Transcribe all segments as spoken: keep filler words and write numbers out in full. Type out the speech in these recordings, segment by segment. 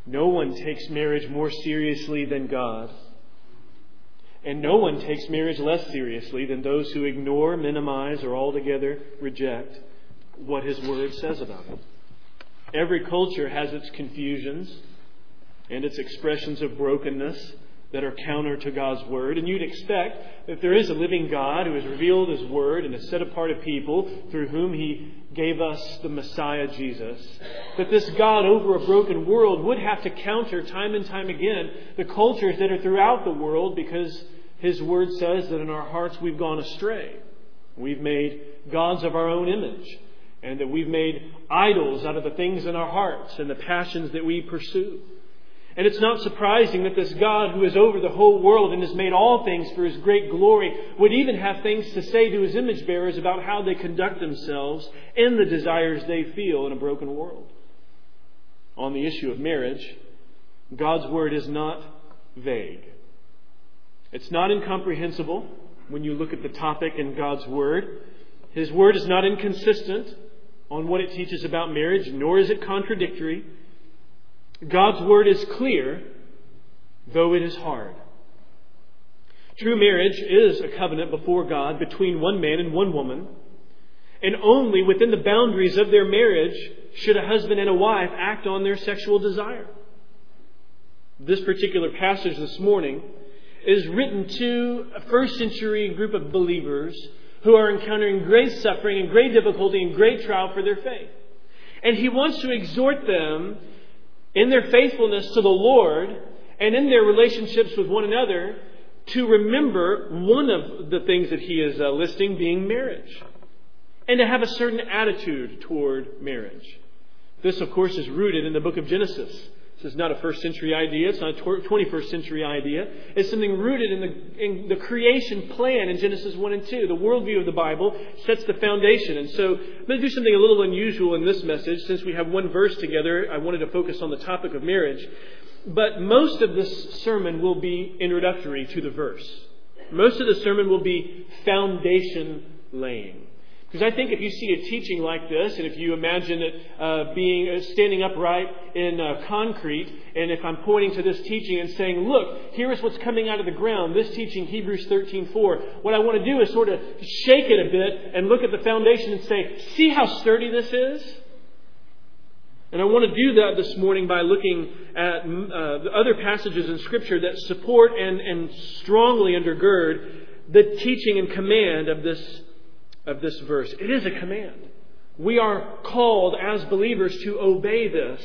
No one takes marriage more seriously than God. And no one takes marriage less seriously than those who ignore, minimize, or altogether reject what His Word says about it. Every culture has its confusions and its expressions of brokenness that are counter to God's Word. And you'd expect that if there is a living God who has revealed His Word and has set apart a people through whom He gave us the Messiah, Jesus, that this God over a broken world would have to counter time and time again the cultures that are throughout the world, because His Word says that in our hearts we've gone astray. We've made gods of our own image, and that we've made idols out of the things in our hearts and the passions that we pursue. And it's not surprising that this God who is over the whole world and has made all things for His great glory would even have things to say to His image bearers about how they conduct themselves in the desires they feel in a broken world. On the issue of marriage, God's Word is not vague. It's not incomprehensible when you look at the topic in God's Word. His Word is not inconsistent on what it teaches about marriage, nor is it contradictory. God's Word is clear, though it is hard. True marriage is a covenant before God between one man and one woman, and only within the boundaries of their marriage should a husband and a wife act on their sexual desire. This particular passage this morning is written to a first century group of believers who are encountering great suffering and great difficulty and great trial for their faith. And he wants to exhort them in their faithfulness to the Lord and in their relationships with one another to remember one of the things that he is uh, listing being marriage, and to have a certain attitude toward marriage. This, of course, is rooted in the book of Genesis. This is not a first century idea. It's not a twenty-first century idea. It's something rooted in the, in the creation plan in Genesis one and two. The worldview of the Bible sets the foundation. And so I'm going to do something a little unusual in this message. Since we have one verse together, I wanted to focus on the topic of marriage. But most of this sermon will be introductory to the verse. Most of the sermon will be foundation laying. Because I think if you see a teaching like this, and if you imagine it uh, being uh, standing upright in uh, concrete, and if I'm pointing to this teaching and saying, look, here is what's coming out of the ground, this teaching, Hebrews thirteen four, what I want to do is sort of shake it a bit and look at the foundation and say, see how sturdy this is? And I want to do that this morning by looking at uh, the other passages in Scripture that support and, and strongly undergird the teaching and command of this of this verse. It is a command. We are called as believers to obey this.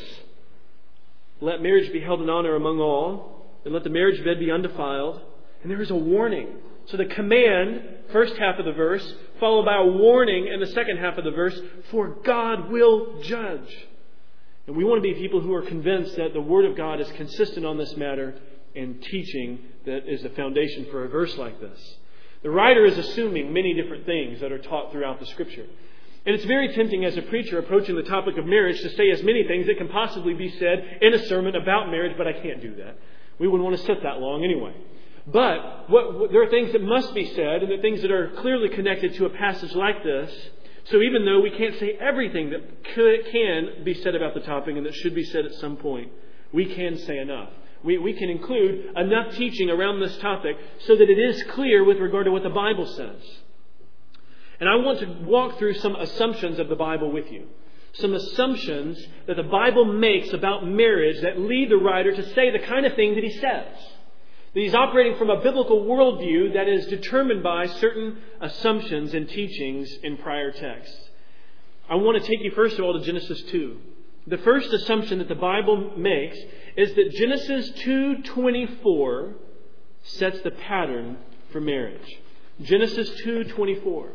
Let marriage be held in honor among all, and let the marriage bed be undefiled. And there is a warning. So the command, first half of the verse, followed by a warning in the second half of the verse, for God will judge. And we want to be people who are convinced that the Word of God is consistent on this matter and teaching that is the foundation for a verse like this. The writer is assuming many different things that are taught throughout the Scripture. And it's very tempting as a preacher approaching the topic of marriage to say as many things that can possibly be said in a sermon about marriage, but I can't do that. We wouldn't want to sit that long anyway. But what, what, there are things that must be said, and the things that are clearly connected to a passage like this. So even though we can't say everything that could, can be said about the topic and that should be said at some point, we can say enough. We, we can include enough teaching around this topic so that it is clear with regard to what the Bible says. And I want to walk through some assumptions of the Bible with you. Some assumptions that the Bible makes about marriage that lead the writer to say the kind of thing that he says. That he's operating from a biblical worldview that is determined by certain assumptions and teachings in prior texts. I want to take you first of all to Genesis two. The first assumption that the Bible makes is that Genesis two twenty-four sets the pattern for marriage. Genesis two twenty-four.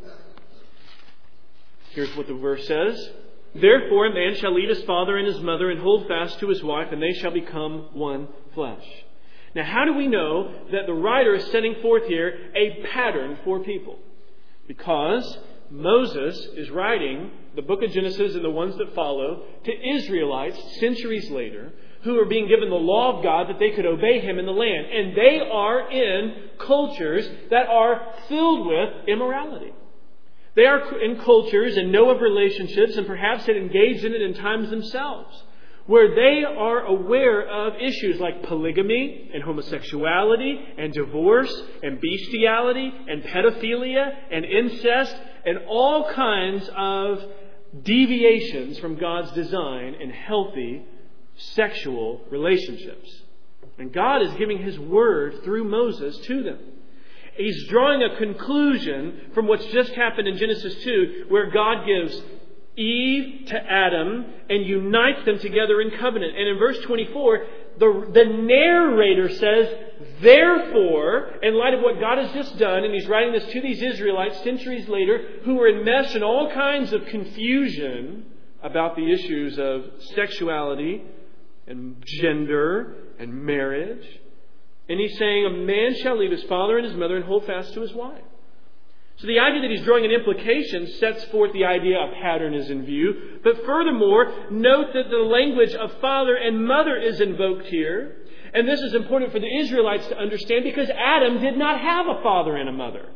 Here's what the verse says. Therefore a man shall leave his father and his mother and hold fast to his wife, and they shall become one flesh. Now, how do we know that the writer is setting forth here a pattern for people? Because Moses is writing the book of Genesis and the ones that follow to Israelites centuries later who are being given the law of God that they could obey Him in the land. And they are in cultures that are filled with immorality. They are in cultures and know of relationships and perhaps had engaged in it in times themselves where they are aware of issues like polygamy and homosexuality and divorce and bestiality and pedophilia and incest and all kinds of deviations from God's design in healthy sexual relationships. And God is giving His word through Moses to them. He's drawing a conclusion from what's just happened in Genesis two, where God gives Eve to Adam and unites them together in covenant. And in verse twenty-four, the, the narrator says, therefore, in light of what God has just done, and he's writing this to these Israelites centuries later, who were enmeshed in all kinds of confusion about the issues of sexuality and gender and marriage. And he's saying, a man shall leave his father and his mother and hold fast to his wife. So the idea that he's drawing an implication sets forth the idea a pattern is in view. But furthermore, note that the language of father and mother is invoked here. And this is important for the Israelites to understand because Adam did not have a father and a mother.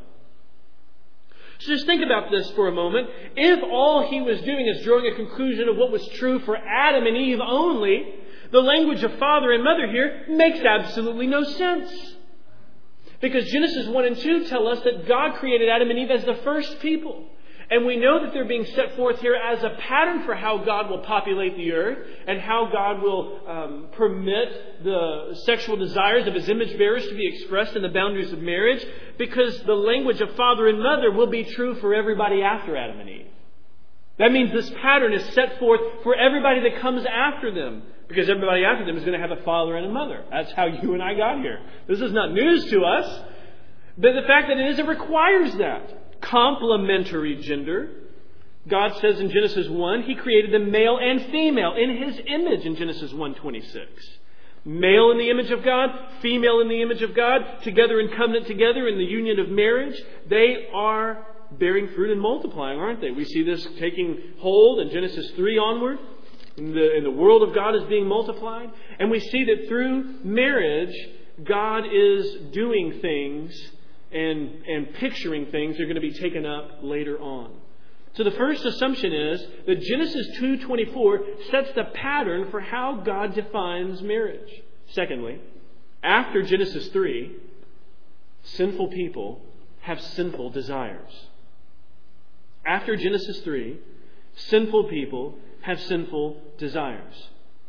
So just think about this for a moment. If all he was doing is drawing a conclusion of what was true for Adam and Eve only, the language of father and mother here makes absolutely no sense. Because Genesis one and two tell us that God created Adam and Eve as the first people. And we know that they're being set forth here as a pattern for how God will populate the earth and how God will um, permit the sexual desires of His image bearers to be expressed in the boundaries of marriage, because the language of father and mother will be true for everybody after Adam and Eve. That means this pattern is set forth for everybody that comes after them. Because everybody after them is going to have a father and a mother. That's how you and I got here. This is not news to us. But the fact that it is, it requires that. Complementary gender. God says in Genesis one, He created them male and female in His image in Genesis one twenty-six. Male in the image of God, female in the image of God, together in covenant together in the union of marriage. They are bearing fruit and multiplying, aren't they? We see this taking hold in Genesis three onward. And the, and the world of God is being multiplied. And we see that through marriage, God is doing things and, and picturing things that are going to be taken up later on. So the first assumption is that Genesis two twenty-four sets the pattern for how God defines marriage. Secondly, after Genesis three, sinful people have sinful desires. After Genesis three, sinful people have sinful desires.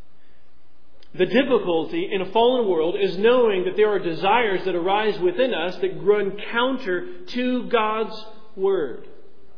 The difficulty in a fallen world is knowing that there are desires that arise within us that run counter to God's Word.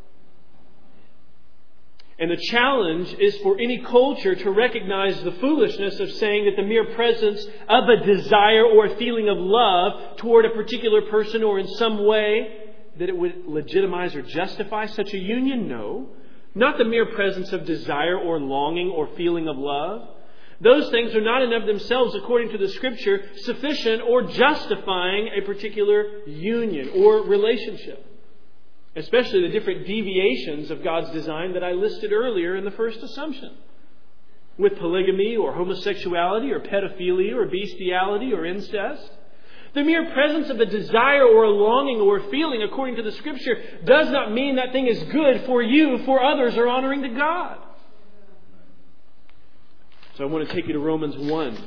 And the challenge is for any culture to recognize the foolishness of saying that the mere presence of a desire or a feeling of love toward a particular person or in some way that it would legitimize or justify such a union. No. Not the mere presence of desire or longing or feeling of love. Those things are not in of themselves, according to the Scripture, sufficient or justifying a particular union or relationship. Especially the different deviations of God's design that I listed earlier in the first assumption. With polygamy or homosexuality or pedophilia or bestiality or incest. The mere presence of a desire or a longing or a feeling, according to the Scripture, does not mean that thing is good for you, for others, or honoring to God. So I want to take you to Romans one.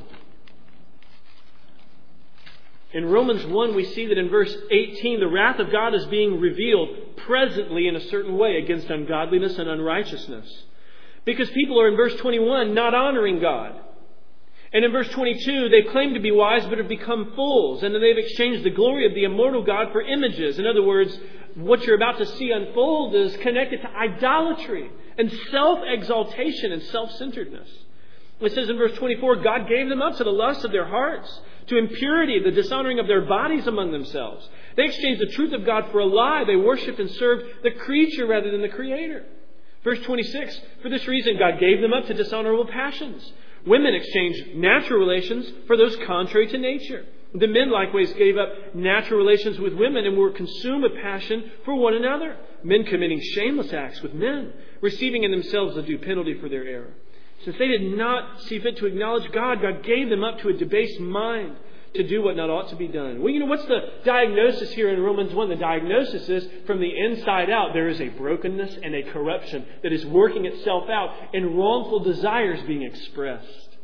In Romans one, we see that in verse eighteen, the wrath of God is being revealed presently in a certain way against ungodliness and unrighteousness. Because people are, in verse twenty-one, not honoring God. And in verse twenty-two, they claim to be wise but have become fools. And then they've exchanged the glory of the immortal God for images. In other words, what you're about to see unfold is connected to idolatry and self-exaltation and self-centeredness. It says in verse twenty-four, God gave them up to the lust of their hearts, to impurity, the dishonoring of their bodies among themselves. They exchanged the truth of God for a lie. They worshipped and served the creature rather than the Creator. Verse twenty-six, for this reason God gave them up to dishonorable passions. Women exchanged natural relations for those contrary to nature. The men likewise gave up natural relations with women and were consumed with passion for one another. Men committing shameless acts with men, receiving in themselves the due penalty for their error. Since they did not see fit to acknowledge God, God gave them up to a debased mind to do what not ought to be done. Well, you know, what's the diagnosis here in Romans one? The diagnosis is from the inside out, there is a brokenness and a corruption that is working itself out in wrongful desires being expressed.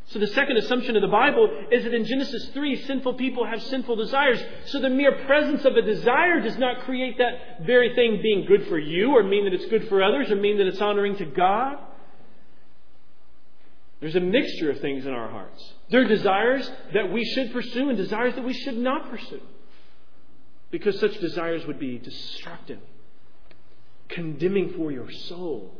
So the second assumption of the Bible is that in Genesis three, sinful people have sinful desires. So the mere presence of a desire does not create that very thing being good for you, or mean that it's good for others, or mean that it's honoring to God. There's a mixture of things in our hearts. There are desires that we should pursue and desires that we should not pursue. Because such desires would be destructive, condemning for your soul,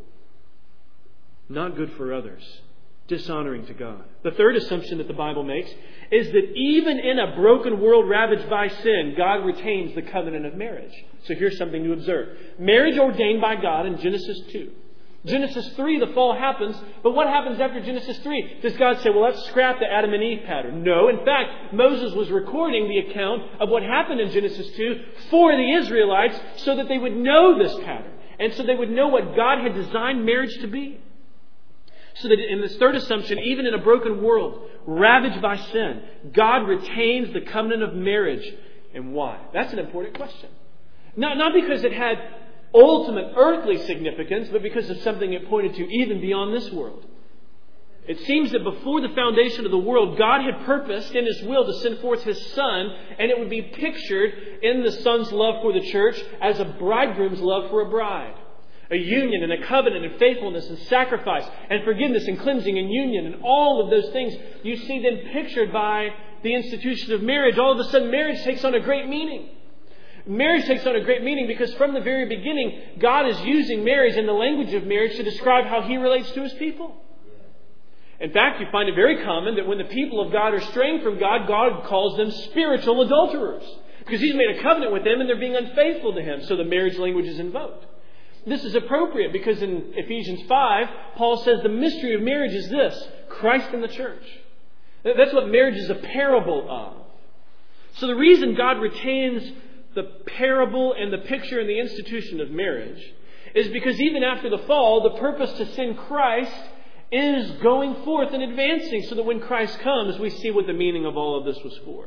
not good for others, dishonoring to God. The third assumption that the Bible makes is that even in a broken world ravaged by sin, God retains the covenant of marriage. So here's something to observe. Marriage ordained by God in Genesis two. Genesis three, the fall happens, but what happens after Genesis three? Does God say, well, let's scrap the Adam and Eve pattern? No. In fact, Moses was recording the account of what happened in Genesis two for the Israelites so that they would know this pattern and so they would know what God had designed marriage to be. So that in this third assumption, even in a broken world ravaged by sin, God retains the covenant of marriage. And why? That's an important question. Not, not because it had ultimate earthly significance, but because of something it pointed to even beyond this world. It seems that before the foundation of the world, God had purposed in His will to send forth His Son, and it would be pictured in the Son's love for the church as a bridegroom's love for a bride. A union and a covenant and faithfulness and sacrifice and forgiveness and cleansing and union and all of those things you see then pictured by the institution of marriage. All of a sudden marriage takes on a great meaning. Marriage takes on a great meaning because from the very beginning God is using marriage and the language of marriage to describe how He relates to His people. In fact, you find it very common that when the people of God are straying from God, God calls them spiritual adulterers because He's made a covenant with them and they're being unfaithful to Him. So the marriage language is invoked. This is appropriate because in Ephesians five, Paul says the mystery of marriage is this: Christ and the church. That's what marriage is a parable of. So the reason God retains the parable and the picture and the institution of marriage is because even after the fall, the purpose to send Christ is going forth and advancing so that when Christ comes, we see what the meaning of all of this was for.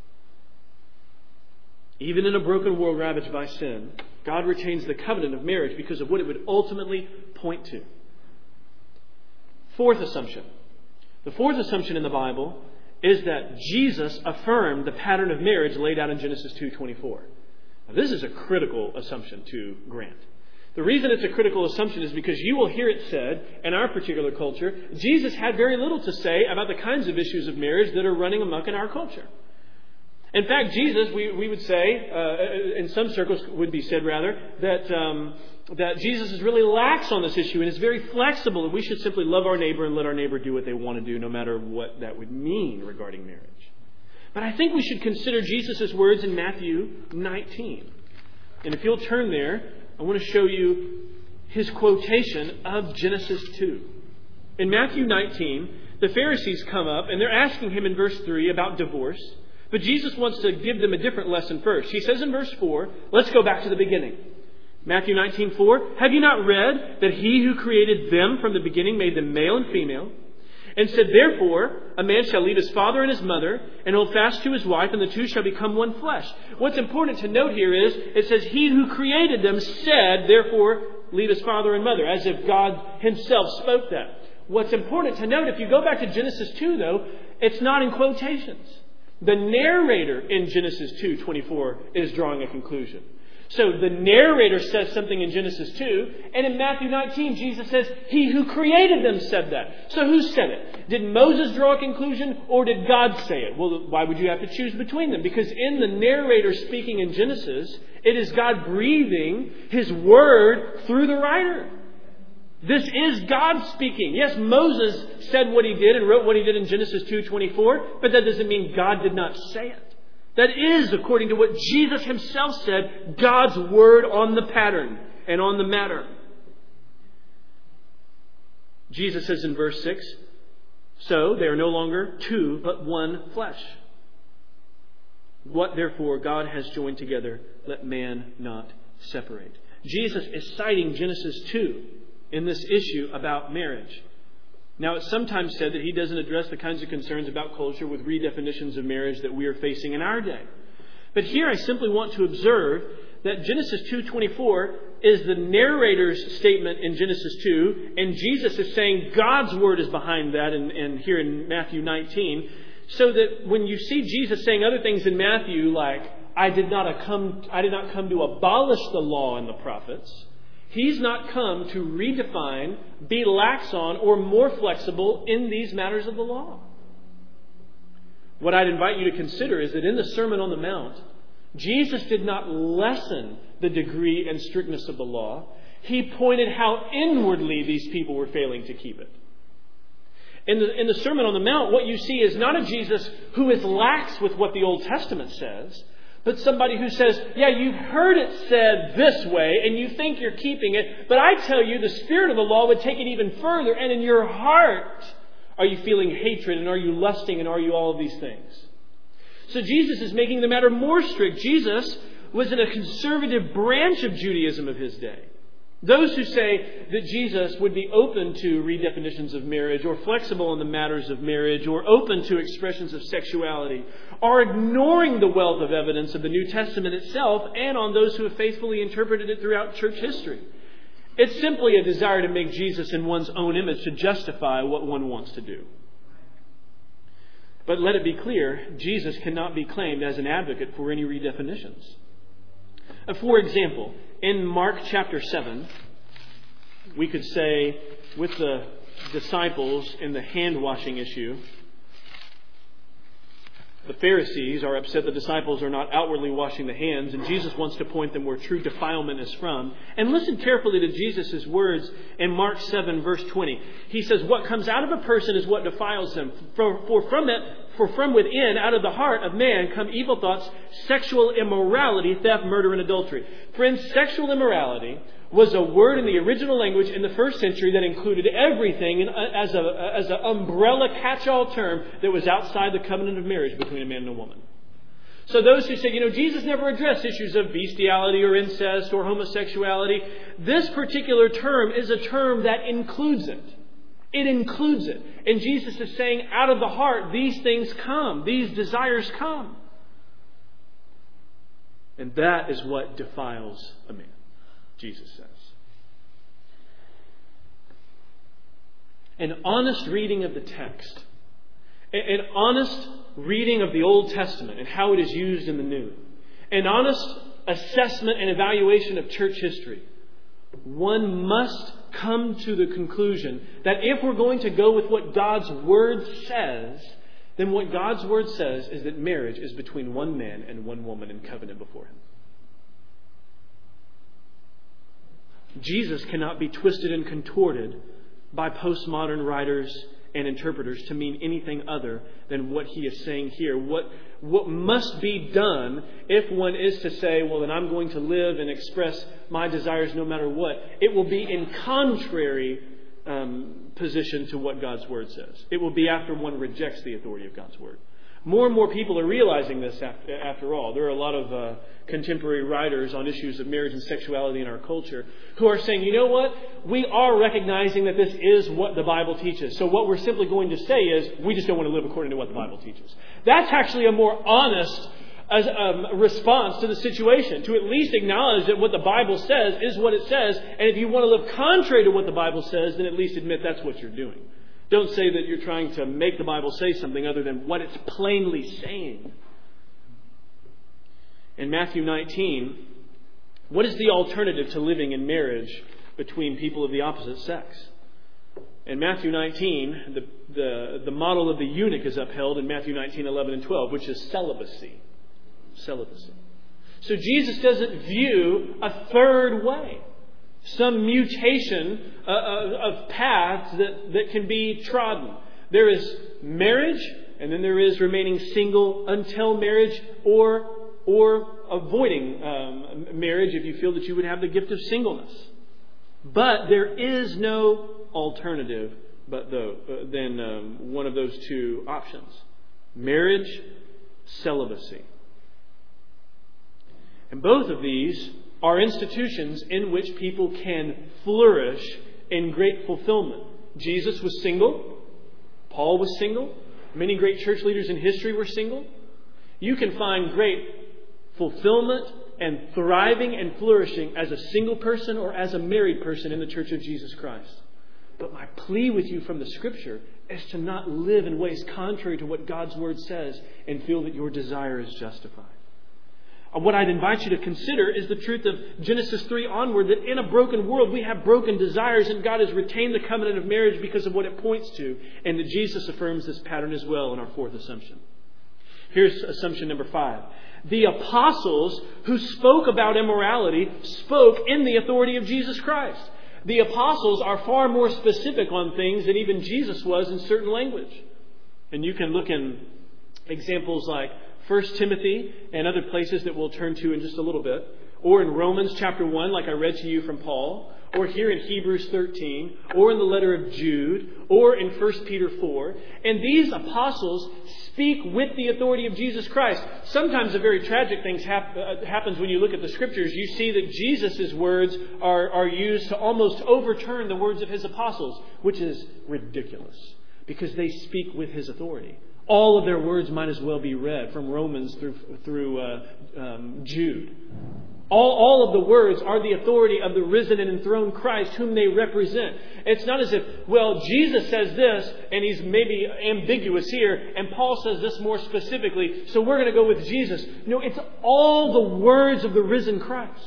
Even in a broken world ravaged by sin, God retains the covenant of marriage because of what it would ultimately point to. Fourth assumption. The fourth assumption in the Bible is that Jesus affirmed the pattern of marriage laid out in Genesis two twenty-four. Now, this is a critical assumption to grant. The reason it's a critical assumption is because you will hear it said in our particular culture, Jesus had very little to say about the kinds of issues of marriage that are running amok in our culture. In fact, Jesus, we, we would say, uh, in some circles would be said rather, that um, that Jesus is really lax on this issue and is very flexible, and we should simply love our neighbor and let our neighbor do what they want to do, no matter what that would mean regarding marriage. But I think we should consider Jesus' words in Matthew nineteen. And if you'll turn there, I want to show you his quotation of Genesis two. In Matthew nineteen, the Pharisees come up and they're asking him in verse three about divorce. But Jesus wants to give them a different lesson first. He says in verse four, let's go back to the beginning. Matthew nineteen four, have you not read that He who created them from the beginning made them male and female? And said, therefore, a man shall leave his father and his mother and hold fast to his wife, and the two shall become one flesh. What's important to note here is, it says, He who created them said, therefore, leave his father and mother, as if God Himself spoke that. What's important to note, if you go back to Genesis two, though, it's not in quotations. The narrator in Genesis two twenty-four is drawing a conclusion. So the narrator says something in Genesis two, and in Matthew nineteen, Jesus says, He who created them said that. So who said it? Did Moses draw a conclusion, or did God say it? Well, why would you have to choose between them? Because in the narrator speaking in Genesis, it is God breathing His word through the writer. This is God speaking. Yes, Moses said what he did and wrote what he did in Genesis two twenty-four, but that doesn't mean God did not say it. That is, according to what Jesus Himself said, God's word on the pattern and on the matter. Jesus says in verse six, so they are no longer two, but one flesh. What therefore God has joined together, let man not separate. Jesus is citing Genesis two in this issue about marriage. Now, it's sometimes said that He doesn't address the kinds of concerns about culture with redefinitions of marriage that we are facing in our day. But here I simply want to observe that Genesis two twenty-four is the narrator's statement in Genesis two, and Jesus is saying God's word is behind that in, in here in Matthew nineteen, so that when you see Jesus saying other things in Matthew like, I did not come, I did not come to abolish the law and the prophets, He's not come to redefine, be lax on, or more flexible in these matters of the law. What I'd invite you to consider is that in the Sermon on the Mount, Jesus did not lessen the degree and strictness of the law. He pointed how inwardly these people were failing to keep it. In the, in the Sermon on the Mount, what you see is not a Jesus who is lax with what the Old Testament says, but somebody who says, yeah, you've heard it said this way, and you think you're keeping it, but I tell you, the spirit of the law would take it even further, and in your heart, are you feeling hatred, and are you lusting, and are you all of these things? So Jesus is making the matter more strict. Jesus was in a conservative branch of Judaism of his day. Those who say that Jesus would be open to redefinitions of marriage or flexible in the matters of marriage or open to expressions of sexuality are ignoring the wealth of evidence of the New Testament itself and on those who have faithfully interpreted it throughout church history. It's simply a desire to make Jesus in one's own image to justify what one wants to do. But let it be clear, Jesus cannot be claimed as an advocate for any redefinitions. For example, in Mark chapter seven, we could say with the disciples in the hand washing issue, the Pharisees are upset the disciples are not outwardly washing the hands, and Jesus wants to point them where true defilement is from. And listen carefully to Jesus' words in Mark seven, verse twenty. He says, what comes out of a person is what defiles them. For, for from it, for from within, out of the heart of man, come evil thoughts, sexual immorality, theft, murder, and adultery. Friends, sexual immorality was a word in the original language in the first century that included everything as a as an umbrella catch-all term that was outside the covenant of marriage between a man and a woman. So those who say, you know, Jesus never addressed issues of bestiality or incest or homosexuality, this particular term is a term that includes it. It includes it. And Jesus is saying, out of the heart, these things come. These desires come. And that is what defiles a man, Jesus says. An honest reading of the text, an honest reading of the Old Testament and how it is used in the New, an honest assessment and evaluation of church history, one must come to the conclusion that if we're going to go with what God's Word says, then what God's Word says is that marriage is between one man and one woman in covenant before Him. Jesus cannot be twisted and contorted by postmodern writers and interpreters to mean anything other than what he is saying here. What, what must be done if one is to say, well, then I'm going to live and express my desires no matter what, it will be in contrary um, position to what God's Word says. It will be after one rejects the authority of God's Word. More and more people are realizing this after, after all. There are a lot of uh, contemporary writers on issues of marriage and sexuality in our culture who are saying, you know what? We are recognizing that this is what the Bible teaches. So what we're simply going to say is, we just don't want to live according to what the Bible teaches. That's actually a more honest as, um, response to the situation, to at least acknowledge that what the Bible says is what it says. And if you want to live contrary to what the Bible says, then at least admit that's what you're doing. Don't say that you're trying to make the Bible say something other than what it's plainly saying. In Matthew nineteen, what is the alternative to living in marriage between people of the opposite sex? In Matthew nineteen, the, the, the model of the eunuch is upheld in Matthew nineteen, eleven and twelve, which is celibacy. Celibacy. So Jesus doesn't view a third way. Some mutation uh, of paths that, that can be trodden. There is marriage, and then there is remaining single until marriage, or or avoiding um, marriage if you feel that you would have the gift of singleness. But there is no alternative but though, uh, than um, one of those two options. Marriage, celibacy. And both of these are institutions in which people can flourish in great fulfillment. Jesus was single. Paul was single. Many great church leaders in history were single. You can find great fulfillment and thriving and flourishing as a single person or as a married person in the Church of Jesus Christ. But my plea with you from the Scripture is to not live in ways contrary to what God's Word says and feel that your desire is justified. What I'd invite you to consider is the truth of Genesis three onward, that in a broken world we have broken desires, and God has retained the covenant of marriage because of what it points to, and that Jesus affirms this pattern as well in our fourth assumption. Here's assumption number five. The apostles who spoke about immorality spoke in the authority of Jesus Christ. The apostles are far more specific on things than even Jesus was in certain language. And you can look in examples like First Timothy and other places that we'll turn to in just a little bit, or in Romans chapter one, like I read to you from Paul, or here in Hebrews thirteen, or in the letter of Jude, or in First Peter four. And these apostles speak with the authority of Jesus Christ. Sometimes a very tragic thing hap- uh, happens when you look at the Scriptures. You see that Jesus' words are, are used to almost overturn the words of His apostles, which is ridiculous, because they speak with His authority. All of their words might as well be read from Romans through through uh, um, Jude. All, all of the words are the authority of the risen and enthroned Christ, whom they represent. It's not as if, well, Jesus says this, and he's maybe ambiguous here, and Paul says this more specifically, so we're going to go with Jesus. No, it's all the words of the risen Christ.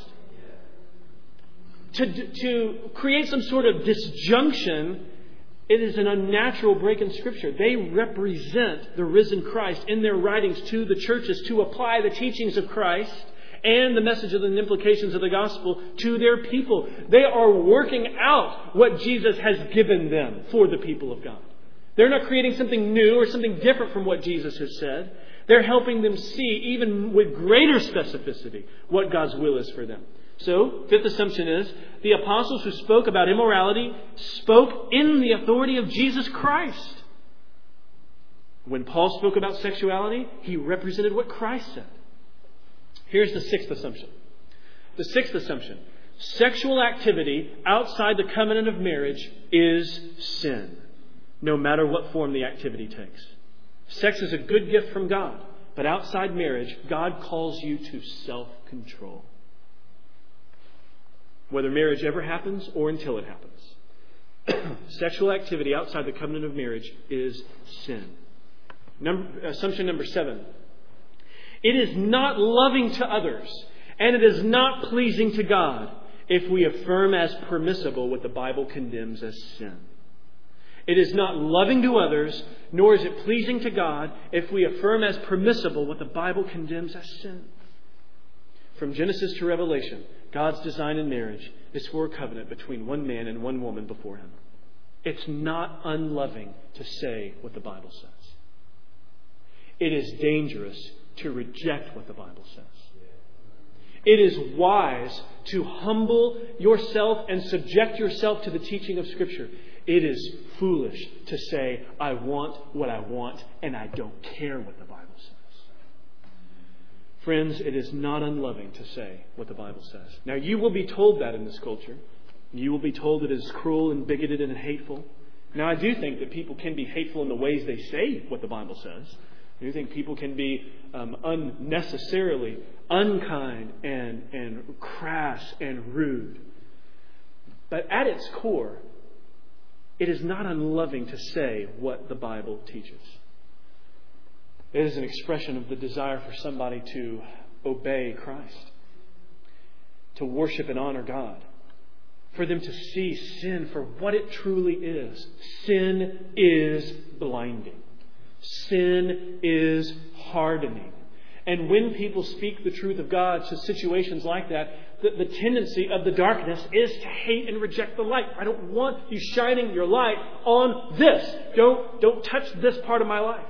To, to create some sort of disjunction, it is an unnatural break in Scripture. They represent the risen Christ in their writings to the churches to apply the teachings of Christ and the message and the implications of the gospel to their people. They are working out what Jesus has given them for the people of God. They're not creating something new or something different from what Jesus has said. They're helping them see, even with greater specificity, what God's will is for them. So, fifth assumption is, the apostles who spoke about immorality spoke in the authority of Jesus Christ. When Paul spoke about sexuality, he represented what Christ said. Here's the sixth assumption. The sixth assumption. Sexual activity outside the covenant of marriage is sin, no matter what form the activity takes. Sex is a good gift from God, but outside marriage, God calls you to self-control. Whether marriage ever happens or until it happens. Sexual activity outside the covenant of marriage is sin. Number, assumption number seven. It is not loving to others, and it is not pleasing to God if we affirm as permissible what the Bible condemns as sin. It is not loving to others, nor is it pleasing to God if we affirm as permissible what the Bible condemns as sin. From Genesis to Revelation, God's design in marriage is for a covenant between one man and one woman before Him. It's not unloving to say what the Bible says. It is dangerous to reject what the Bible says. It is wise to humble yourself and subject yourself to the teaching of Scripture. It is foolish to say, I want what I want and I don't care what the Bible says. Friends, it is not unloving to say what the Bible says. Now, you will be told that in this culture. You will be told it is cruel and bigoted and hateful. Now, I do think that people can be hateful in the ways they say what the Bible says. I do think people can be um, unnecessarily unkind and, and crass and rude. But at its core, it is not unloving to say what the Bible teaches. It is an expression of the desire for somebody to obey Christ, to worship and honor God, for them to see sin for what it truly is. Sin is blinding. Sin is hardening. And when people speak the truth of God to situations like that, the, the tendency of the darkness is to hate and reject the light. I don't want you shining your light on this. Don't, don't touch this part of my life.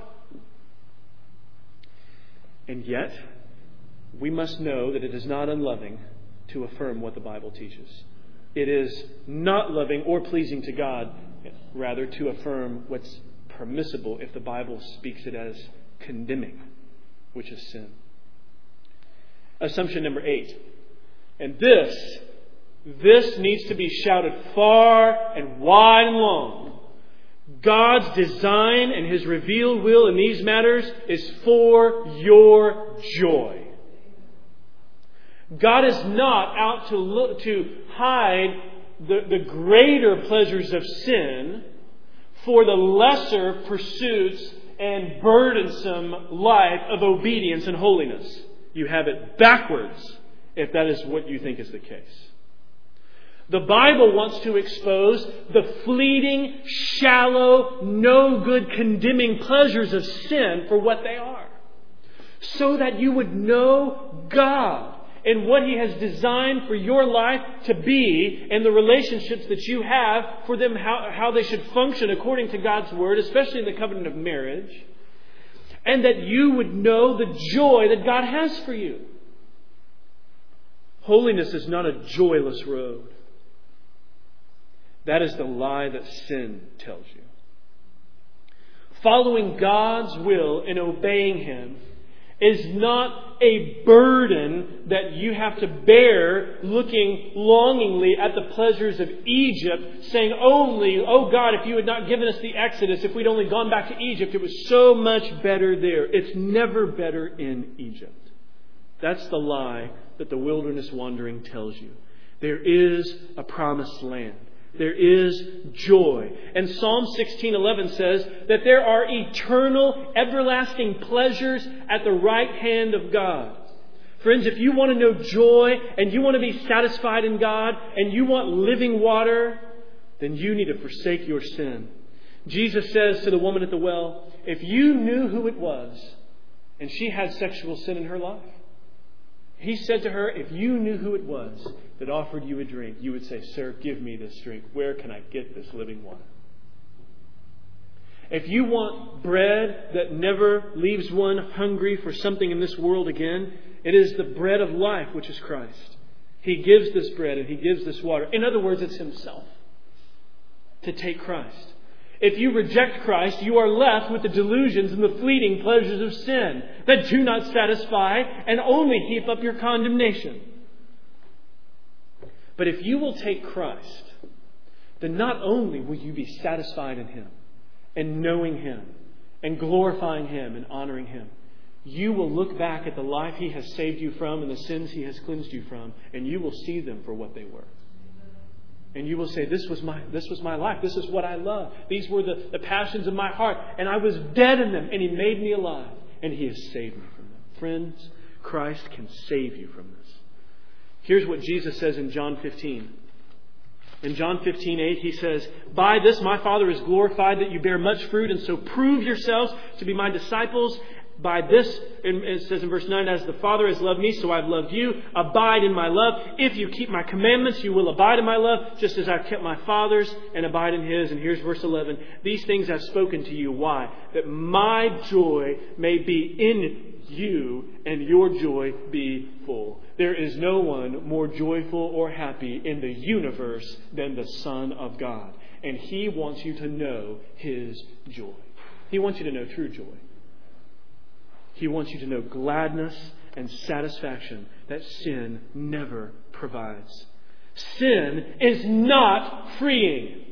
And yet, we must know that it is not unloving to affirm what the Bible teaches. It is not loving or pleasing to God, rather, to affirm what's permissible if the Bible speaks it as condemning, which is sin. Assumption number eight. And this, this needs to be shouted far and wide and long. God's design and His revealed will in these matters is for your joy. God is not out to look, to hide the, the greater pleasures of sin for the lesser pursuits and burdensome life of obedience and holiness. You have it backwards if that is what you think is the case. The Bible wants to expose the fleeting, shallow, no good, condemning pleasures of sin for what they are, so that you would know God and what He has designed for your life to be, and the relationships that you have for them, how, how they should function according to God's Word, especially in the covenant of marriage, and that you would know the joy that God has for you. Holiness is not a joyless road. That is the lie that sin tells you. Following God's will and obeying Him is not a burden that you have to bear looking longingly at the pleasures of Egypt, saying only, oh God, if you had not given us the Exodus, if we'd only gone back to Egypt, it was so much better there. It's never better in Egypt. That's the lie that the wilderness wandering tells you. There is a promised land. There is joy. And Psalm sixteen eleven says that there are eternal, everlasting pleasures at the right hand of God. Friends, if you want to know joy and you want to be satisfied in God and you want living water, then you need to forsake your sin. Jesus says to the woman at the well, if you knew who it was and she had sexual sin in her life, He said to her, if you knew who it was that offered you a drink, you would say, sir, give me this drink. Where can I get this living water? If you want bread that never leaves one hungry for something in this world again, it is the bread of life, which is Christ. He gives this bread and He gives this water. In other words, it's Himself. To take Christ. If you reject Christ, you are left with the delusions and the fleeting pleasures of sin that do not satisfy and only heap up your condemnation. But if you will take Christ, then not only will you be satisfied in Him and knowing Him and glorifying Him and honoring Him, you will look back at the life He has saved you from and the sins He has cleansed you from, and you will see them for what they were. And you will say, this was my this was my life. This is what I love. These were the, the passions of my heart. And I was dead in them. And He made me alive. And He has saved me from them. Friends, Christ can save you from this. Here's what Jesus says in John fifteen. In John fifteen eight, He says, by this my Father is glorified, that you bear much fruit, and so prove yourselves to be my disciples. By this, it says in verse nine, as the Father has loved me, so I've loved you. Abide in my love. If you keep my commandments, you will abide in my love, just as I've kept my Father's and abide in His. And here's verse eleven. These things I've spoken to you. Why? That my joy may be in you and your joy be full. There is no one more joyful or happy in the universe than the Son of God. And He wants you to know His joy. He wants you to know true joy. He wants you to know gladness and satisfaction that sin never provides. Sin is not freeing.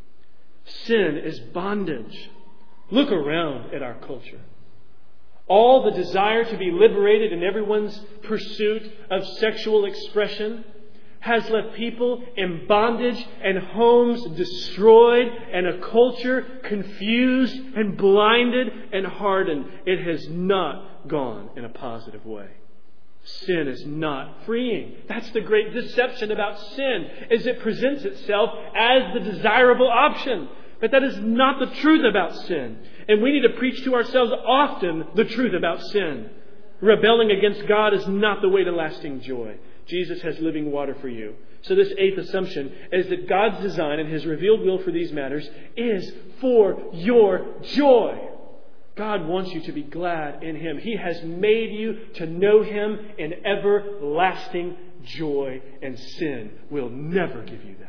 Sin is bondage. Look around at our culture. All the desire to be liberated in everyone's pursuit of sexual expression has left people in bondage and homes destroyed and a culture confused and blinded and hardened. It has not gone in a positive way. Sin is not freeing. That's the great deception about sin, is it presents itself as the desirable option. But that is not the truth about sin. And we need to preach to ourselves often the truth about sin. Rebelling against God is not the way to lasting joy. Jesus has living water for you. So this eighth assumption is that God's design and His revealed will for these matters is for your joy. God wants you to be glad in Him. He has made you to know Him in everlasting joy, and sin will never give you that.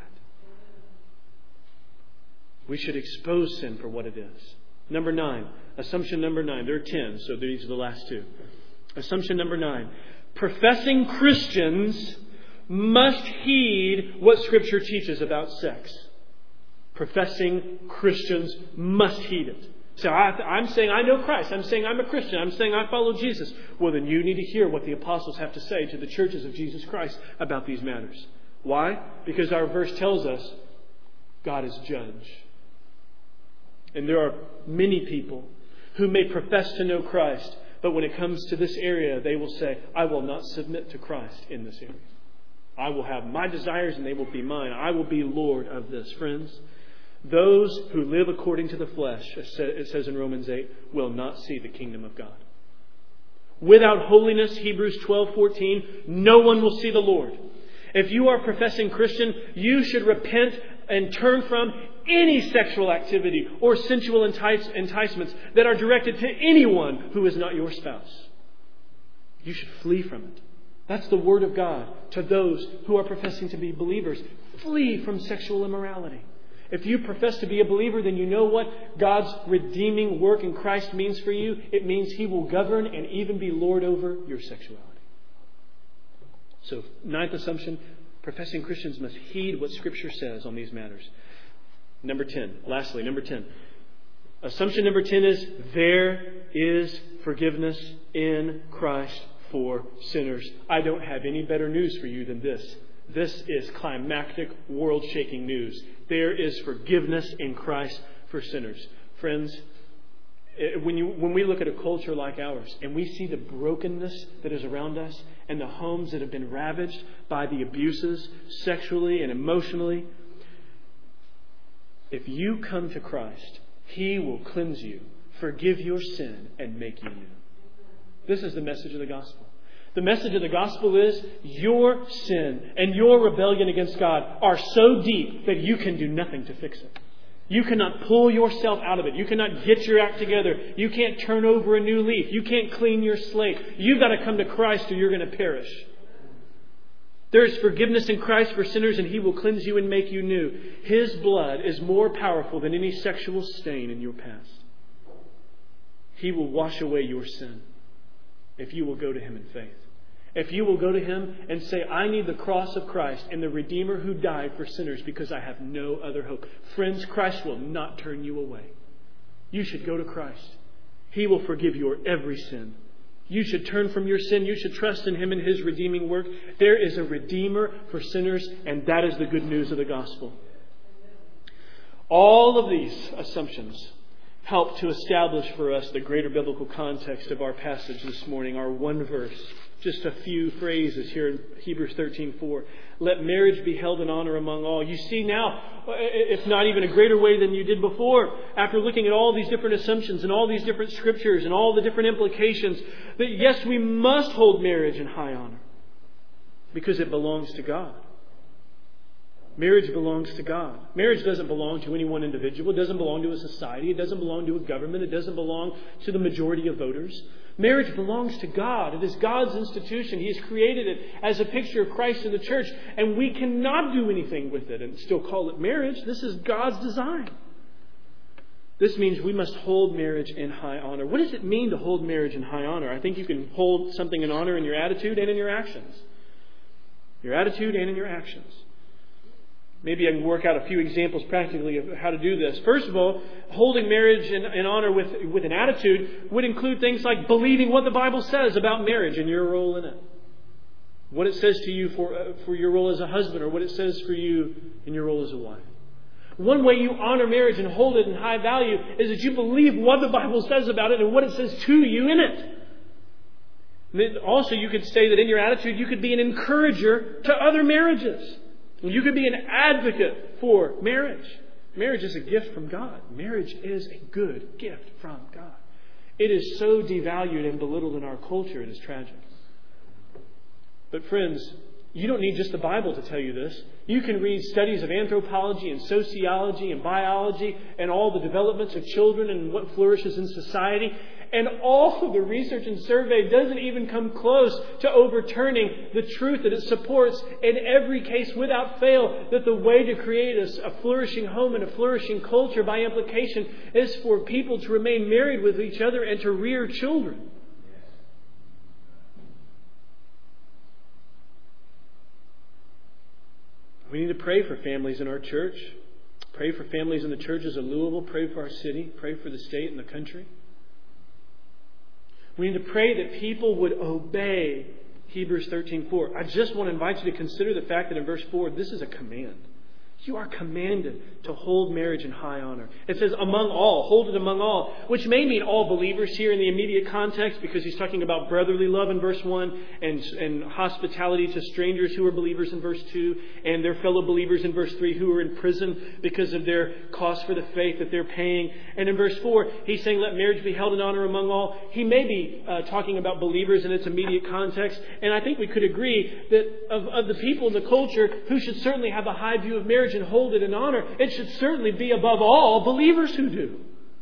We should expose sin for what it is. Number nine. Assumption number nine. There are ten, so these are the last two. Assumption number nine. Professing Christians must heed what Scripture teaches about sex. Professing Christians must heed it. So I, I'm saying I know Christ. I'm saying I'm a Christian. I'm saying I follow Jesus. Well, then you need to hear what the apostles have to say to the churches of Jesus Christ about these matters. Why? Because our verse tells us God is judge. And there are many people who may profess to know Christ, but when it comes to this area, they will say, I will not submit to Christ in this area. I will have my desires and they will be mine. I will be Lord of this. Friends, those who live according to the flesh, it says in Romans eight, will not see the kingdom of God. Without holiness, Hebrews twelve fourteen, no one will see the Lord. If you are a professing Christian, you should repent and turn from any sexual activity or sensual entice, enticements that are directed to anyone who is not your spouse. You should flee from it. That's the word of God to those who are professing to be believers. Flee from sexual immorality. If you profess to be a believer, then you know what God's redeeming work in Christ means for you. It means He will govern and even be Lord over your sexuality. So, ninth assumption, professing Christians must heed what Scripture says on these matters. Number ten. Lastly, number ten. Assumption number ten is there is forgiveness in Christ for sinners. I don't have any better news for you than this. This is climactic, world-shaking news. There is forgiveness in Christ for sinners. Friends, when you when we look at a culture like ours and we see the brokenness that is around us and the homes that have been ravaged by the abuses sexually and emotionally, if you come to Christ, He will cleanse you, forgive your sin, and make you new. This is the message of the gospel. The message of the gospel is your sin and your rebellion against God are so deep that you can do nothing to fix it. You cannot pull yourself out of it. You cannot get your act together. You can't turn over a new leaf. You can't clean your slate. You've got to come to Christ or you're going to perish. There is forgiveness in Christ for sinners and He will cleanse you and make you new. His blood is more powerful than any sexual stain in your past. He will wash away your sin if you will go to Him in faith. If you will go to Him and say, I need the cross of Christ and the Redeemer who died for sinners because I have no other hope. Friends, Christ will not turn you away. You should go to Christ. He will forgive your every sin. You should turn from your sin. You should trust in Him and His redeeming work. There is a Redeemer for sinners, and that is the good news of the gospel. All of these assumptions help to establish for us the greater biblical context of our passage this morning, our one verse. Just a few phrases here in Hebrews thirteen four. Let marriage be held in honor among all. You see now, if not even a greater way than you did before, after looking at all these different assumptions and all these different scriptures and all the different implications, that yes, we must hold marriage in high honor because it belongs to God. Marriage belongs to God. Marriage doesn't belong to any one individual. It doesn't belong to a society. It doesn't belong to a government. It doesn't belong to the majority of voters. Marriage belongs to God. It is God's institution. He has created it as a picture of Christ in the church. And we cannot do anything with it and still call it marriage. This is God's design. This means we must hold marriage in high honor. What does it mean to hold marriage in high honor? I think you can hold something in honor in your attitude and in your actions. Your attitude and in your actions. Maybe I can work out a few examples practically of how to do this. First of all, holding marriage in, in honor with, with an attitude would include things like believing what the Bible says about marriage and your role in it. What it says to you for, uh, for your role as a husband, or what it says for you in your role as a wife. One way you honor marriage and hold it in high value is that you believe what the Bible says about it and what it says to you in it. Then also, you could say that in your attitude, you could be an encourager to other marriages. You could be an advocate for marriage. Marriage is a gift from God. Marriage is a good gift from God. It is so devalued and belittled in our culture, it is tragic. But friends, you don't need just the Bible to tell you this. You can read studies of anthropology and sociology and biology and all the developments of children and what flourishes in society. And all of the research and survey doesn't even come close to overturning the truth that it supports in every case without fail, that the way to create a, a flourishing home and a flourishing culture by implication is for people to remain married with each other and to rear children. We need to pray for families in our church. Pray for families in the churches of Louisville. Pray for our city. Pray for the state and the country. We need to pray that people would obey Hebrews thirteen four. I just want to invite you to consider the fact that in verse four, this is a command. You are commanded to hold marriage in high honor. It says among all, hold it among all, which may mean all believers here in the immediate context, because he's talking about brotherly love in verse one and, and hospitality to strangers who are believers in verse two, and their fellow believers in verse three who are in prison because of their cost for the faith that they're paying. And in verse four, he's saying let marriage be held in honor among all. He may be uh, talking about believers in its immediate context, and I think we could agree that of, of the people in the culture who should certainly have a high view of marriage and hold it in honor, it should certainly be above all believers who do.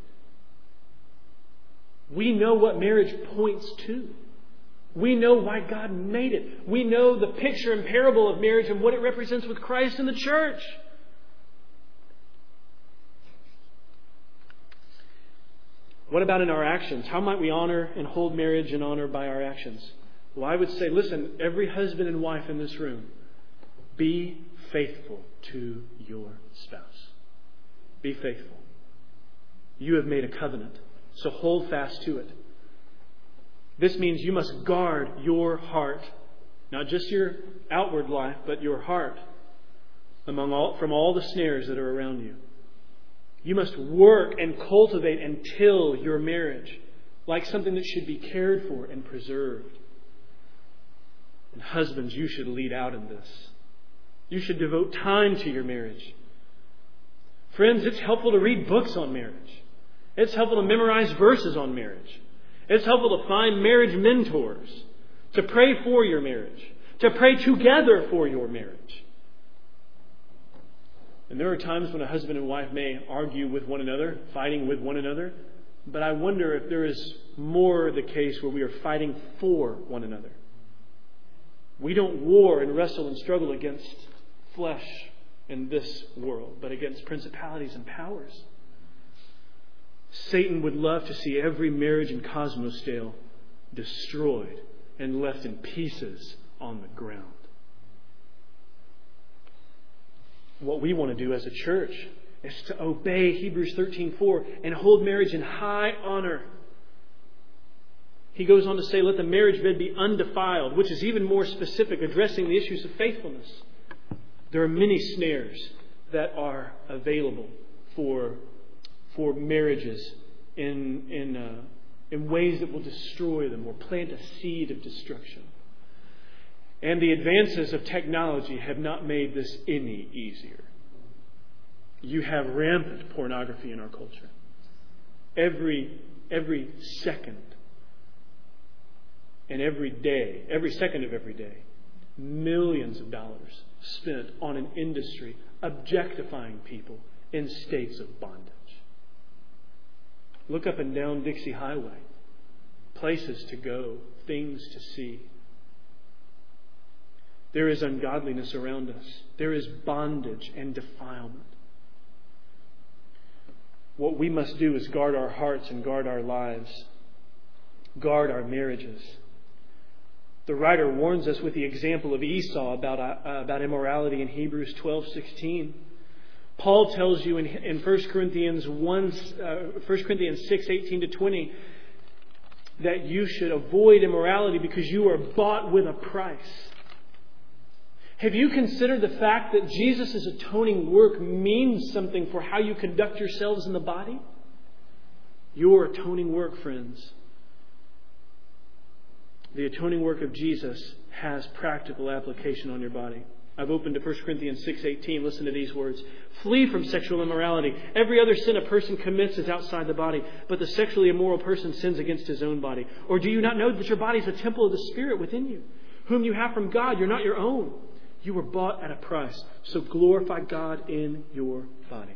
We know what marriage points to. We know why God made it. We know the picture and parable of marriage and what it represents with Christ and the church. What about in our actions? How might we honor and hold marriage in honor by our actions? Well, I would say, listen, every husband and wife in this room, be faithful to your spouse. Be faithful. You have made a covenant, so hold fast to it. This means you must guard your heart, not just your outward life, but your heart among all, from all the snares that are around you. You must work and cultivate and till your marriage like something that should be cared for and preserved. And husbands, you should lead out in this. You should devote time to your marriage. Friends, it's helpful to read books on marriage. It's helpful to memorize verses on marriage. It's helpful to find marriage mentors, to pray for your marriage, to pray together for your marriage. And there are times when a husband and wife may argue with one another, fighting with one another. But I wonder if there is more the case where we are fighting for one another. We don't war and wrestle and struggle against flesh in this world, but against principalities and powers. Satan would love to see every marriage in Cosmosdale destroyed and left in pieces on the ground. What we want to do as a church is to obey Hebrews thirteen four and hold marriage in high honor. He goes on to say, let the marriage bed be undefiled, which is even more specific, addressing the issues of faithfulness. There are many snares that are available for, for marriages in, in, uh, in ways that will destroy them or plant a seed of destruction. And the advances of technology have not made this any easier. You have rampant pornography in our culture. Every, every second and every day, every second of every day, millions of dollars spent on an industry objectifying people in states of bondage. Look up and down Dixie Highway. Places to go, things to see. There is ungodliness around us. There is bondage and defilement. What we must do is guard our hearts and guard our lives. Guard our marriages. The writer warns us with the example of Esau about, uh, about immorality in Hebrews twelve sixteen. Paul tells you in, in First Corinthians one, uh, First Corinthians six eighteen to twenty that you should avoid immorality because you are bought with a price. Have you considered the fact that Jesus' atoning work means something for how you conduct yourselves in the body? Your atoning work, friends. The atoning work of Jesus has practical application on your body. I've opened to First Corinthians six eighteen. Listen to these words. Flee from sexual immorality. Every other sin a person commits is outside the body, but the sexually immoral person sins against his own body. Or do you not know that your body is a temple of the Spirit within you, whom you have from God? You're not your own. You were bought at a price. So glorify God in your body.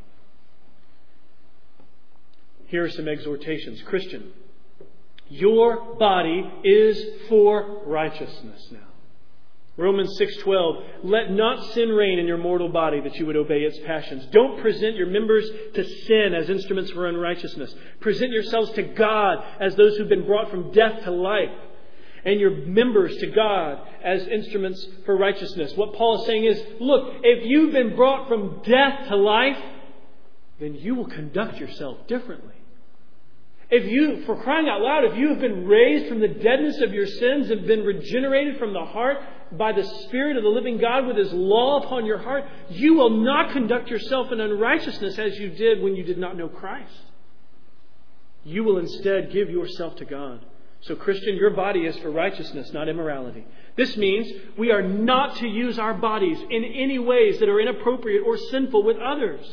Here are some exhortations. Christian, your body is for righteousness now. Romans six twelve, let not sin reign in your mortal body that you would obey its passions. Don't present your members to sin as instruments for unrighteousness. Present yourselves to God as those who've been brought from death to life, and your members to God as instruments for righteousness. What Paul is saying is, look, if you've been brought from death to life, then you will conduct yourself differently. If you, for crying out loud, if you have been raised from the deadness of your sins and been regenerated from the heart by the Spirit of the living God with His law upon your heart, you will not conduct yourself in unrighteousness as you did when you did not know Christ. You will instead give yourself to God. So, Christian, your body is for righteousness, not immorality. This means we are not to use our bodies in any ways that are inappropriate or sinful with others.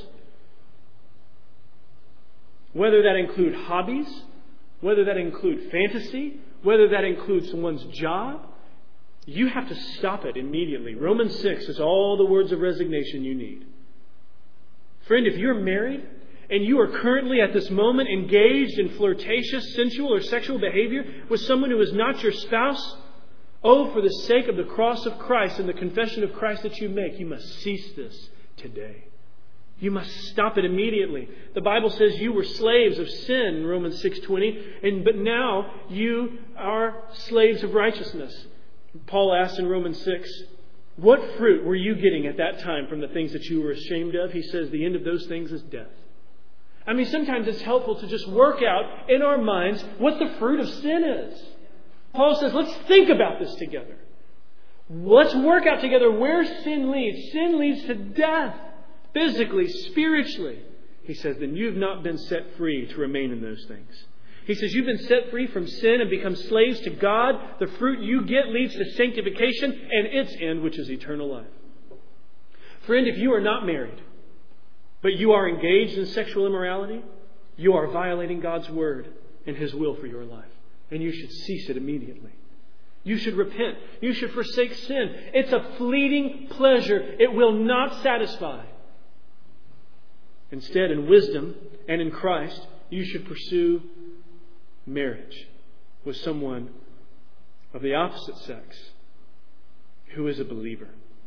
Whether that include hobbies, whether that include fantasy, whether that includes someone's job, you have to stop it immediately. Romans six is all the words of resignation you need. Friend, if you're married and you are currently at this moment engaged in flirtatious, sensual, or sexual behavior with someone who is not your spouse, oh, for the sake of the cross of Christ and the confession of Christ that you make, you must cease this today. You must stop it immediately. The Bible says you were slaves of sin in Romans six twenty, and but now you are slaves of righteousness. Paul asks in Romans six, what fruit were you getting at that time from the things that you were ashamed of? He says the end of those things is death. I mean, sometimes it's helpful to just work out in our minds what the fruit of sin is. Paul says, let's think about this together. Let's work out together where sin leads. Sin leads to death. Physically, spiritually. He says, then you've not been set free to remain in those things. He says, you've been set free from sin and become slaves to God. The fruit you get leads to sanctification and its end, which is eternal life. Friend, if you are not married, but you are engaged in sexual immorality, you are violating God's word and His will for your life. And you should cease it immediately. You should repent. You should forsake sin. It's a fleeting pleasure. It will not satisfy. Instead, in wisdom and in Christ, you should pursue marriage with someone of the opposite sex who is a believer.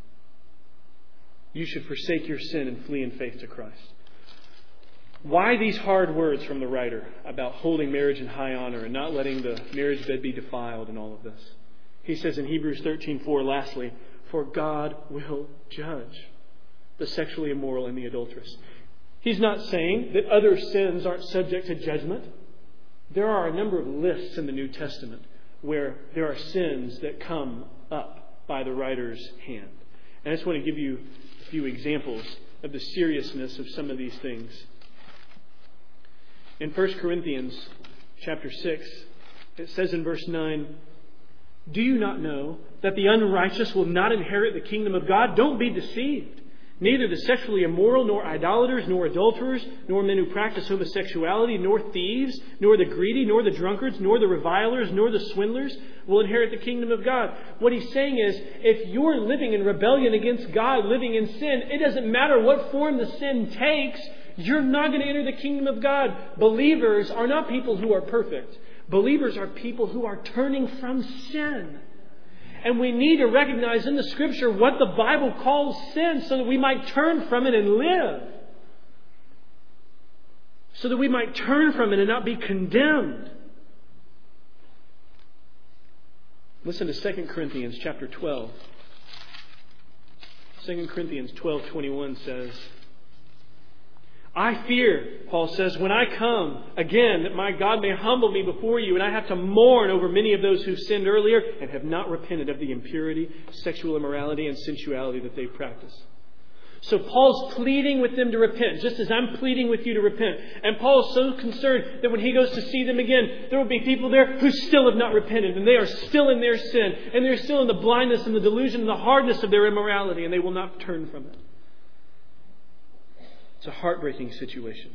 You should forsake your sin and flee in faith to Christ. Why these hard words from the writer about holding marriage in high honor and not letting the marriage bed be defiled and all of this? He says in Hebrews thirteen four, lastly, for God will judge the sexually immoral and the adulterous. He's not saying that other sins aren't subject to judgment. There are a number of lists in the New Testament where there are sins that come up by the writer's hand. And I just want to give you a few examples of the seriousness of some of these things. In First Corinthians chapter six, it says in verse nine, do you not know that the unrighteous will not inherit the kingdom of God? Don't be deceived. Neither the sexually immoral, nor idolaters, nor adulterers, nor men who practice homosexuality, nor thieves, nor the greedy, nor the drunkards, nor the revilers, nor the swindlers will inherit the kingdom of God. What he's saying is, if you're living in rebellion against God, living in sin, it doesn't matter what form the sin takes, you're not going to enter the kingdom of God. Believers are not people who are perfect. Believers are people who are turning from sin. And we need to recognize in the Scripture what the Bible calls sin so that we might turn from it and live. So that we might turn from it and not be condemned. Listen to Second Corinthians chapter twelve. Second Corinthians twelve twenty-one says, I fear, Paul says, when I come again, that my God may humble me before you, and I have to mourn over many of those who sinned earlier and have not repented of the impurity, sexual immorality, and sensuality that they practice. So Paul's pleading with them to repent, just as I'm pleading with you to repent. And Paul's so concerned that when he goes to see them again, there will be people there who still have not repented, and they are still in their sin, and they're still in the blindness and the delusion and the hardness of their immorality, and they will not turn from it. It's a heartbreaking situation.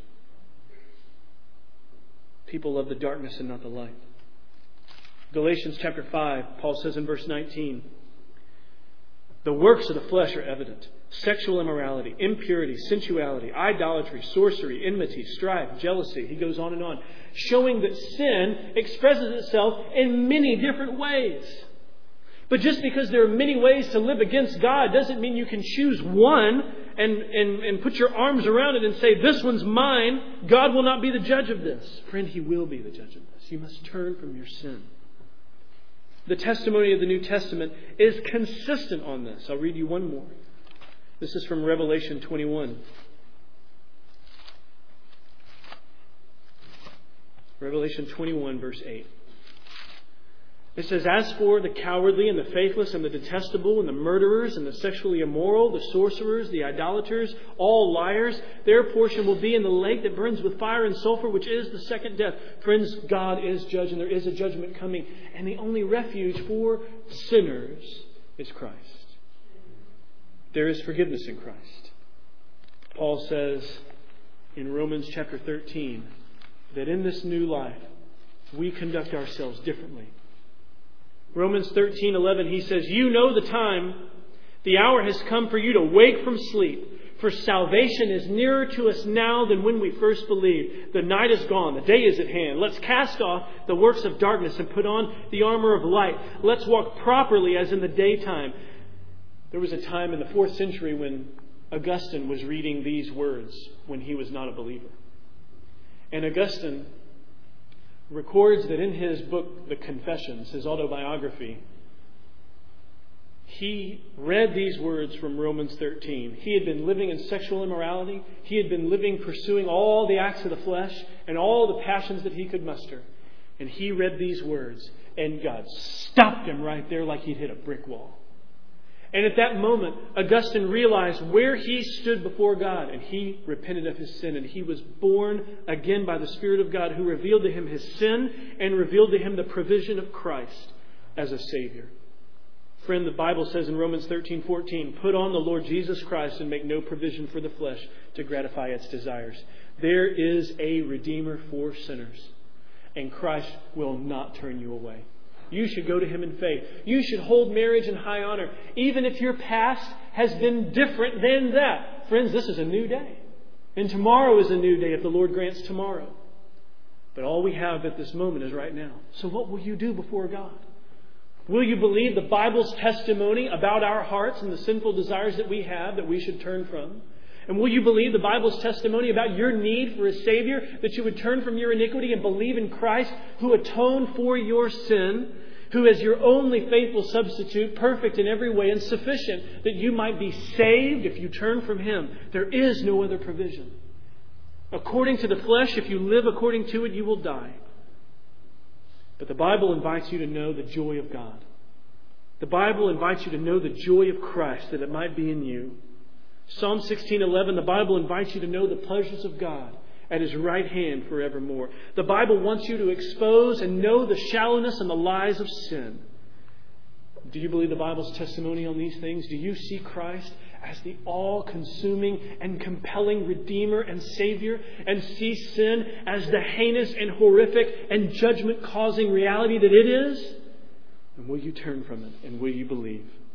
People love the darkness and not the light. Galatians chapter five, Paul says in verse nineteen, the works of the flesh are evident. Sexual immorality, impurity, sensuality, idolatry, sorcery, enmity, strife, jealousy. He goes on and on, showing that sin expresses itself in many different ways. But just because there are many ways to live against God doesn't mean you can choose one and, and, and put your arms around it and say, this one's mine. God will not be the judge of this. Friend, He will be the judge of this. You must turn from your sin. The testimony of the New Testament is consistent on this. I'll read you one more. This is from Revelation twenty-one. Revelation twenty-one, verse eight. It says, "As for the cowardly and the faithless and the detestable and the murderers and the sexually immoral, the sorcerers, the idolaters, all liars, their portion will be in the lake that burns with fire and sulfur, which is the second death." Friends, God is judge and there is a judgment coming. And the only refuge for sinners is Christ. There is forgiveness in Christ. Paul says in Romans chapter thirteen that in this new life we conduct ourselves differently. Romans thirteen eleven, he says, "You know the time. The hour has come for you to wake from sleep. For salvation is nearer to us now than when we first believed. The night is gone. The day is at hand. Let's cast off the works of darkness and put on the armor of light. Let's walk properly as in the daytime." There was a time in the fourth century when Augustine was reading these words when he was not a believer. And Augustine records that in his book, The Confessions, his autobiography, he read these words from Romans thirteen. He had been living in sexual immorality. He had been living pursuing all the acts of the flesh and all the passions that he could muster. And he read these words, and God stopped him right there like he'd hit a brick wall. And at that moment, Augustine realized where he stood before God, and he repented of his sin, and he was born again by the Spirit of God, who revealed to him his sin and revealed to him the provision of Christ as a Savior. Friend, the Bible says in Romans thirteen fourteen, "Put on the Lord Jesus Christ and make no provision for the flesh to gratify its desires." There is a Redeemer for sinners, and Christ will not turn you away. You should go to Him in faith. You should hold marriage in high honor, even if your past has been different than that. Friends, this is a new day. And tomorrow is a new day if the Lord grants tomorrow. But all we have at this moment is right now. So what will you do before God? Will you believe the Bible's testimony about our hearts and the sinful desires that we have that we should turn from? And will you believe the Bible's testimony about your need for a Savior, that you would turn from your iniquity and believe in Christ, who atoned for your sin, who is your only faithful substitute, perfect in every way and sufficient that you might be saved if you turn from Him? There is no other provision. According to the flesh, if you live according to it, you will die. But the Bible invites you to know the joy of God. The Bible invites you to know the joy of Christ, that it might be in you. Psalm sixteen eleven, the Bible invites you to know the pleasures of God at His right hand forevermore. The Bible wants you to expose and know the shallowness and the lies of sin. Do you believe the Bible's testimony on these things? Do you see Christ as the all-consuming and compelling Redeemer and Savior, and see sin as the heinous and horrific and judgment-causing reality that it is? And will you turn from it, and will you believe?